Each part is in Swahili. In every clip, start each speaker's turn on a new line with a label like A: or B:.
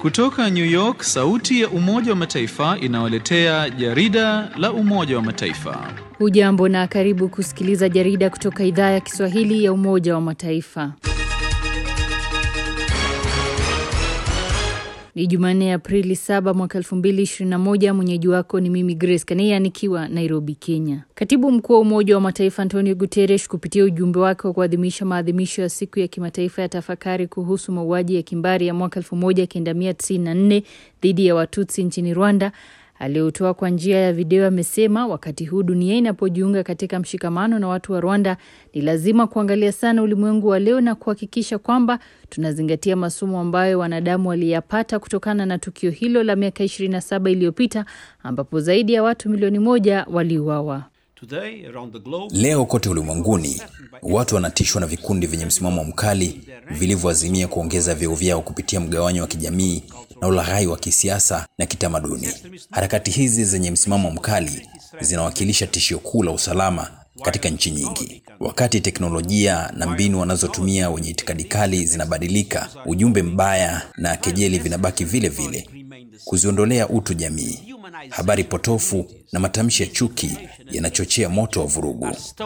A: Kutoka New York, sauti ya Umoja wa Mataifa inawaletea jarida la Umoja wa Mataifa.
B: Hujambo na karibu kusikiliza jarida kutoka idhaa ya Kiswahili ya Umoja wa Mataifa. Ni Jumanne Aprili 7 mwaka 2021, mwenyeji wako ni mimi Grace Kania nikiwa Nairobi, Kenya. Katibu mkuu wa Umoja wa Mataifa Antonio Guterres kupitia ujumbe wake wa kuadhimisha maadhimisho ya siku ya kimataifa ya tafakari kuhusu mauaji ya kimbari ya mwaka 1994 dhidi ya Watutsi nchini Rwanda, aliotoa kwa njia ya video, amesema wakati huu dunia inapojiunga katika mshikamano na watu wa Rwanda, ni lazima kuangalia sana ulimwengu wa leo na kuhakikisha kwamba tunazingatia masomo ambayo wanadamu waliyapata kutokana na tukio hilo la miaka 27 iliyopita, ambapo zaidi ya watu milioni 1 waliuawa.
C: Leo kote ulimwenguni, watu wanatishwa na vikundi vyenye msimamo mkali vilivyoazimia kuongeza vyeo vyao kupitia mgawanyo wa kijamii na ulaghai wa kisiasa na kitamaduni. Harakati hizi zenye msimamo mkali zinawakilisha tishio kuu la usalama katika nchi nyingi. Wakati teknolojia na mbinu wanazotumia wenye itikadi kali zinabadilika, ujumbe mbaya na kejeli vinabaki vile vile. Kuziondolea utu jamii, habari potofu na matamshi ya chuki yanachochea moto wa vurugu.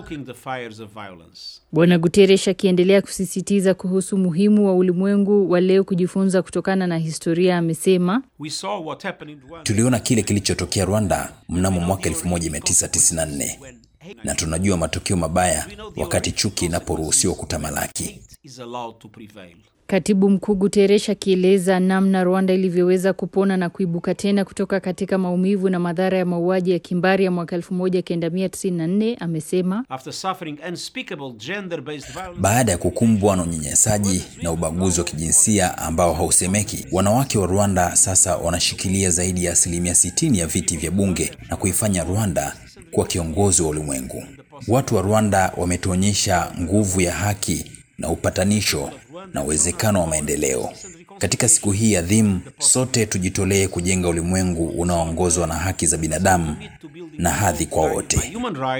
B: Bwana Guterres akiendelea kusisitiza kuhusu muhimu wa ulimwengu wa leo kujifunza kutokana na historia, amesema,
C: tuliona kile kilichotokea Rwanda mnamo mwaka 1994 na tunajua matokeo mabaya wakati chuki inaporuhusiwa kutamalaki.
B: Katibu mkuu Guterres akieleza namna Rwanda ilivyoweza kupona na kuibuka tena kutoka katika maumivu na madhara ya mauaji ya kimbari ya mwaka 1994, amesema,
C: baada ya kukumbwa na unyanyasaji na ubaguzi wa kijinsia ambao hausemeki, wanawake wa Rwanda sasa wanashikilia zaidi ya 60% ya viti vya bunge na kuifanya Rwanda kuwa kiongozi wa ulimwengu. Watu wa Rwanda wametuonyesha nguvu ya haki na upatanisho na uwezekano wa maendeleo. Katika siku hii adhimu, sote tujitolee kujenga ulimwengu unaoongozwa na haki za binadamu na hadhi kwa wote.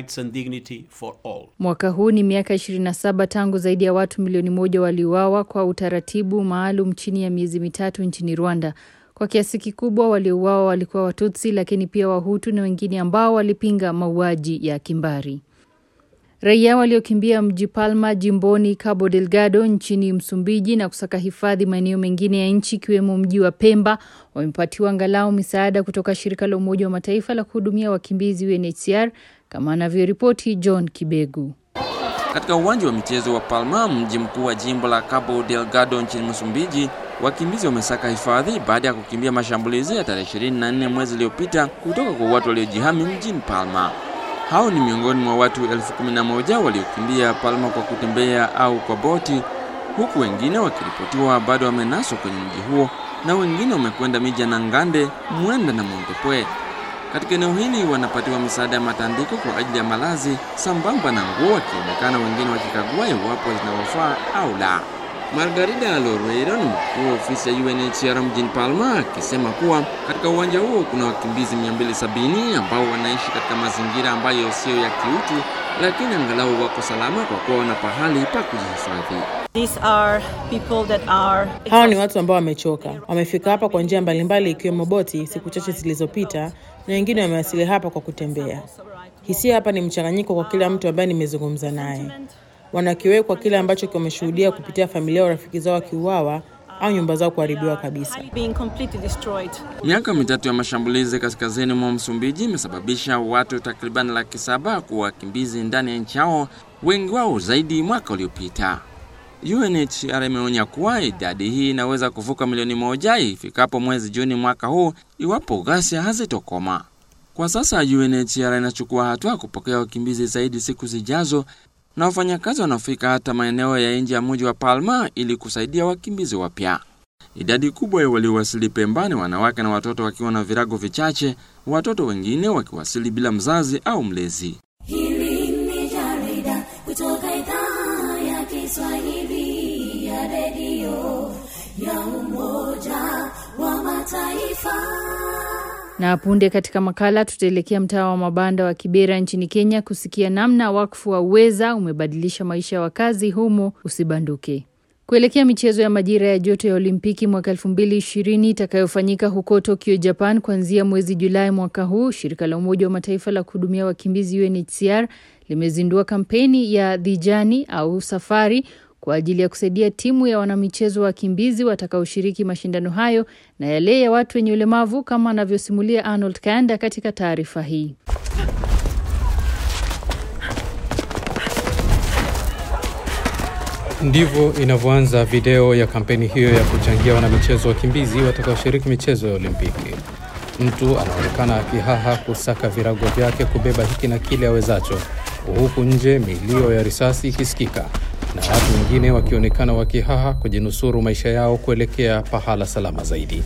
B: Mwaka huu ni miaka 27 tangu zaidi ya watu milioni 1 waliuawa kwa utaratibu maalum chini ya miezi mitatu nchini Rwanda. Kwa kiasi kikubwa waliouawa walikuwa Watutsi, lakini pia Wahutu na wengine ambao walipinga mauaji ya kimbari. Raia waliokimbia mji Palma jimboni Cabo Delgado nchini Msumbiji na kusaka hifadhi maeneo mengine ya nchi ikiwemo mji wa Pemba wamepatiwa angalau misaada kutoka shirika la Umoja wa Mataifa la kuhudumia wakimbizi UNHCR, kama anavyoripoti John Kibegu.
D: Katika uwanja wa michezo wa Palma, mji mkuu wa jimbo la Cabo Delgado nchini Msumbiji, wakimbizi wamesaka hifadhi baada ya kukimbia mashambulizi ya tarehe 24 mwezi uliopita kutoka kwa watu waliojihami mjini Palma. Hao ni miongoni mwa watu 11,000 waliokimbia Palma kwa kutembea au kwa boti, huku wengine wakiripotiwa bado wamenaswa kwenye mji huo na wengine wamekwenda miji ya Nangande, Mwenda na Montepuez. Katika eneo hili wanapatiwa misaada ya matandiko kwa ajili ya malazi sambamba na nguo, wakionekana wengine wakikagua iwapo zinawafaa au la. Margarida Loureiro ni mkuu wa ofisi ya UNHCR mjini Palma, akisema kuwa katika uwanja huo kuna wakimbizi 270 ambao wanaishi katika mazingira ambayo sio ya kiutu, lakini angalau wako salama kwa kuwa wana pahali pa kujihifadhi.
E: Hao ni watu ambao wamechoka. Wamefika hapa kwa njia mbalimbali ikiwemo boti siku chache zilizopita, na wengine wamewasili hapa kwa kutembea. Hisia hapa ni mchanganyiko kwa kila mtu ambaye nimezungumza naye. Wanakiwekwa kile ambacho kimeshuhudia kupitia familia au rafiki zao wakiuawa au nyumba zao kuharibiwa kabisa.
D: Miaka 3 ya mashambulizi kaskazini mwa Msumbiji imesababisha watu takriban 700,000 kuwa wakimbizi ndani ya nchi yao, wengi wao zaidi mwaka uliopita. UNHCR imeonya kuwa idadi hii inaweza kuvuka milioni 1 ifikapo mwezi Juni mwaka huu iwapo ghasia hazitokoma. Kwa sasa UNHCR inachukua hatua kupokea wakimbizi zaidi siku zijazo, na wafanyakazi wanafika hata maeneo ya nje ya mji wa Palma ili kusaidia wakimbizi wapya. Idadi kubwa ya waliowasili Pemba ni wanawake na watoto wakiwa na virago vichache, watoto wengine wakiwasili bila mzazi au mlezi.
F: Hili ni jarida kutoka idhaa ya Kiswahili ya redio ya Umoja wa Mataifa.
B: Na punde katika makala tutaelekea mtaa wa mabanda wa Kibera nchini Kenya kusikia namna wakfu wa Uweza umebadilisha maisha ya wakazi humo usibanduke. Kuelekea michezo ya majira ya joto ya Olimpiki mwaka 2020 itakayofanyika huko Tokyo, Japan kuanzia mwezi Julai mwaka huu, shirika la Umoja wa Mataifa la kuhudumia wakimbizi UNHCR limezindua kampeni ya The Journey au safari kwa ajili ya kusaidia timu ya wanamichezo wakimbizi watakaoshiriki mashindano hayo na yale ya watu wenye ulemavu, kama anavyosimulia Arnold Kanda katika taarifa hii.
G: Ndivyo inavyoanza video ya kampeni hiyo ya kuchangia wanamichezo wakimbizi watakaoshiriki michezo ya Olimpiki. Mtu anaonekana akihaha kusaka virago vyake kubeba hiki na kile awezacho, huku nje milio ya risasi ikisikika na watu wengine wakionekana wakihaha kujinusuru maisha yao kuelekea pahala salama zaidi.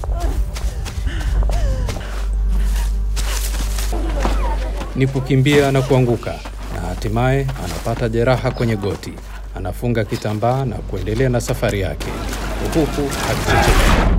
G: Ni kukimbia na kuanguka, na hatimaye anapata jeraha kwenye goti. Anafunga kitambaa na kuendelea na safari yake, huku akichechemea.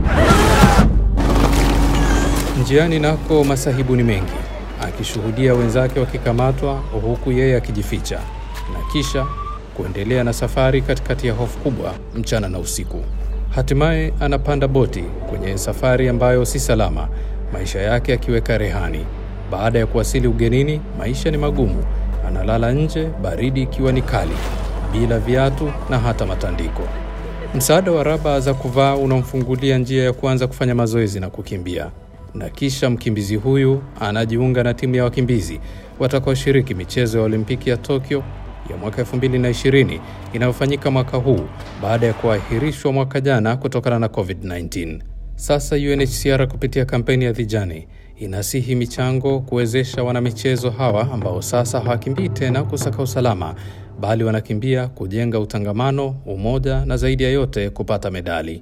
G: Njiani nako masahibu ni mengi, akishuhudia wenzake wakikamatwa huku yeye akijificha, na kisha kuendelea na safari katikati ya hofu kubwa mchana na usiku. Hatimaye anapanda boti kwenye safari ambayo si salama, maisha yake akiweka rehani. Baada ya kuwasili ugenini, maisha ni magumu. Analala nje, baridi ikiwa ni kali, bila viatu na hata matandiko. Msaada wa raba za kuvaa unamfungulia njia ya kuanza kufanya mazoezi na kukimbia. Na kisha mkimbizi huyu anajiunga na timu ya wakimbizi watakaoshiriki michezo ya Olimpiki ya Tokyo ya mwaka 2020 inayofanyika mwaka huu baada ya kuahirishwa mwaka jana kutokana na COVID-19. Sasa UNHCR kupitia kampeni ya The Journey inasihi michango kuwezesha wanamichezo hawa ambao sasa hawakimbii tena kusaka usalama, bali wanakimbia kujenga utangamano, umoja na zaidi ya yote kupata medali.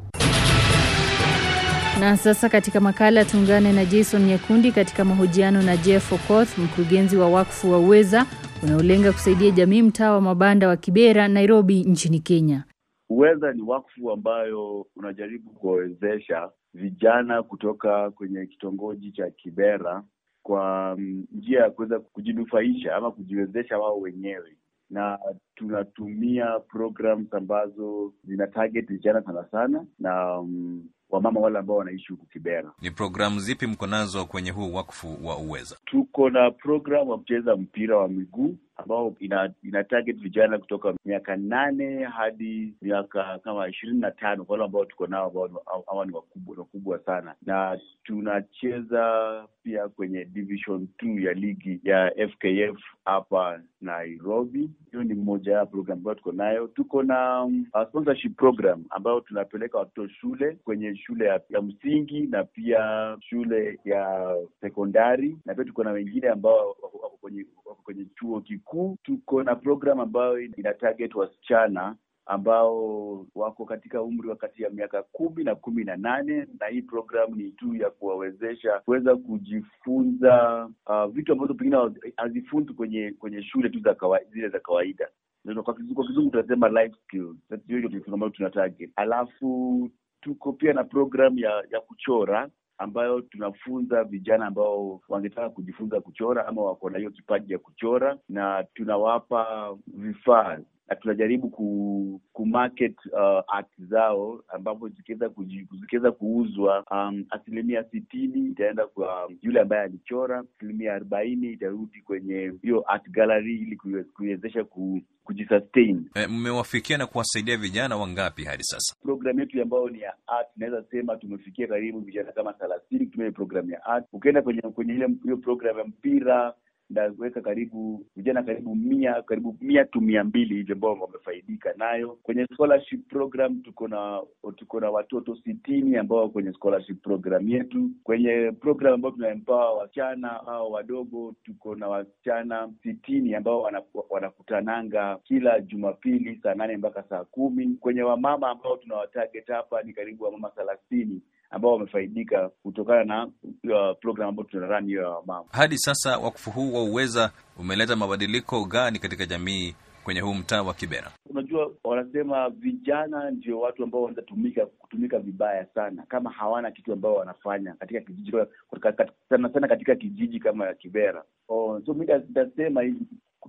B: Na sasa katika makala tuungane na Jason Nyakundi katika mahojiano na Jeff Okoth, mkurugenzi wa wakfu wa Uweza unaolenga kusaidia jamii mtaa wa mabanda wa Kibera, Nairobi nchini Kenya.
H: Uweza ni wakfu ambayo unajaribu kuwawezesha vijana kutoka kwenye kitongoji cha Kibera kwa njia ya kuweza kujinufaisha ama kujiwezesha wao wenyewe. Na tunatumia programs ambazo zina target vijana sana sana na wamama wale ambao wanaishi huku Kibera.
I: Ni programu zipi mko nazo kwenye huu wakfu wa Uweza?
H: Tuko na program ya kucheza mpira wa miguu ambao ina target vijana kutoka miaka 8 hadi miaka kama 25, wale ambao tuko nao ambao ni wakubwa sana. Na tunacheza pia kwenye Division 2 ya ligi ya FKF hapa Nairobi. Hiyo ni mmoja ya program ambayo tuko nayo. Tuko na sponsorship program ambayo tunapeleka watoto shule, kwenye shule ya msingi na pia shule ya sekondari, na pia tuko na wengine ambao wako kwenye chuo kikuu. Tuko na program ambayo ina target wasichana ambao wako katika umri wa kati ya miaka 10 na 18, na hii program ni tu ya kuwawezesha kuweza kujifunza vitu ambavyo pengine hazifunzi kwenye shule tu zile za kawaida. Kwa kizungu tunasema life skills. Hiyo ndio ambayo tuna target. Alafu tuko pia na program ya kuchora ambayo tunafunza vijana ambao wangetaka kujifunza kuchora ama wako na hiyo kipaji ya kuchora, na tunawapa vifaa na tunajaribu kumarket art zao, ambapo zikiweza kuuzwa 60% itaenda kwa yule ambaye alichora, 40% itarudi kwenye hiyo art gallery ili kuwezesha kujisustain.
I: Mmewafikia na kuwasaidia vijana wangapi hadi sasa?
H: Program yetu ambayo ni ya art, naweza sema tumefikia karibu vijana kama 30 kutumia program ya art. Ukienda kwenye ile hiyo program ya mpira ndaweka vijana karibu 100 to 200 hivi ambao wamefaidika nayo. Kwenye scholarship program tuko na watoto 60 ambao kwenye scholarship program yetu. Kwenye program ambayo tunaempower wasichana au wadogo, tuko na wasichana 60 ambao wanakutananga kila Jumapili saa 8 mpaka saa 10. Kwenye wamama ambao tunawatarget hapa ni karibu wamama 30 ambao wamefaidika kutokana na program ambayo tunarun hiyo ya wamama.
I: Hadi sasa wakfu huu wa Uweza umeleta mabadiliko gani katika jamii kwenye huu mtaa wa Kibera?
H: Unajua, wanasema vijana ndio watu ambao wanaweza kutumika vibaya sana kama hawana kitu ambao wanafanya katika kijiji, sana katika kijiji kama ya Kibera. So mimi nitasema hivi,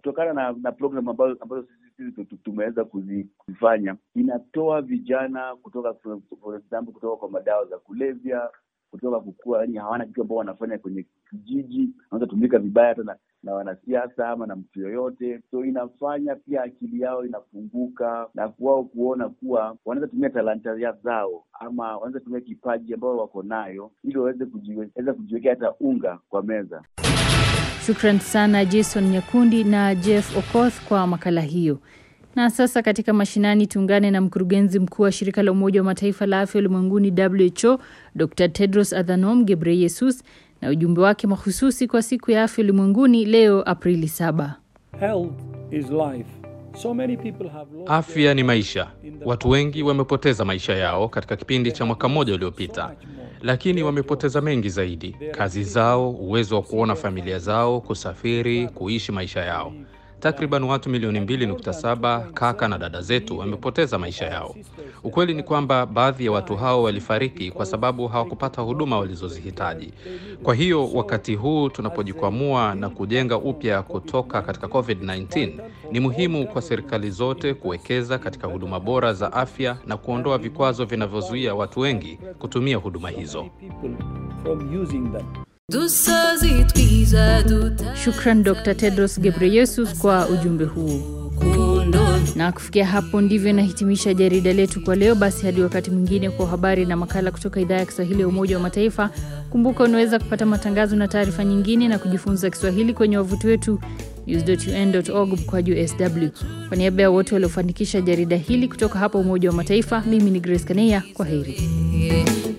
H: kutokana na program ambazo sisi tumeweza kuzifanya, inatoa vijana kutoka, for example, kutoka kwa madawa za kulevya, kutoka kukua, yani hawana kitu ambao wanafanya kwenye kijiji, wanaweza tumika vibaya hata na wanasiasa ama na mtu yoyote. So inafanya pia akili yao inafunguka na kuwao kuona kuwa wanaweza tumia talanta zao ama wanaweza tumia kipaji ambao wako nayo ili waweze kujiwekea hata unga kwa meza.
B: Shukran sana Jason Nyakundi na Jeff Okoth kwa makala hiyo. Na sasa katika mashinani tuungane na mkurugenzi mkuu wa shirika la Umoja wa Mataifa la Afya Ulimwenguni WHO, Dr. Tedros Adhanom Ghebreyesus na ujumbe wake mahususi kwa siku ya afya ulimwenguni leo Aprili 7.
J: Health is life.
G: Afya ni maisha. Watu wengi wamepoteza maisha yao katika kipindi cha mwaka mmoja uliopita. Lakini wamepoteza mengi zaidi: kazi zao, uwezo wa kuona familia zao, kusafiri, kuishi maisha yao. Takriban watu milioni 2.7 kaka na dada zetu wamepoteza maisha yao. Ukweli ni kwamba baadhi ya watu hao walifariki kwa sababu hawakupata huduma walizozihitaji. Kwa hiyo wakati huu tunapojikwamua na kujenga upya kutoka katika COVID-19, ni muhimu kwa serikali zote kuwekeza katika huduma bora za afya na kuondoa vikwazo vinavyozuia watu wengi kutumia huduma hizo.
B: Shukran Dr. Tedros Ghebreyesus kwa ujumbe huu. Na kufikia hapo ndivyo nahitimisha jarida letu kwa leo. Basi hadi wakati mwingine kwa habari na makala kutoka idhaa ya Kiswahili ya Umoja wa Mataifa. Kumbuka unaweza kupata matangazo na taarifa nyingine na kujifunza Kiswahili kwenye wavuti wetu news.un.org/sw. Kwa niaba ya wote waliofanikisha jarida hili kutoka hapa Umoja wa Mataifa, mimi ni Grace Kaneya. Kwaheri.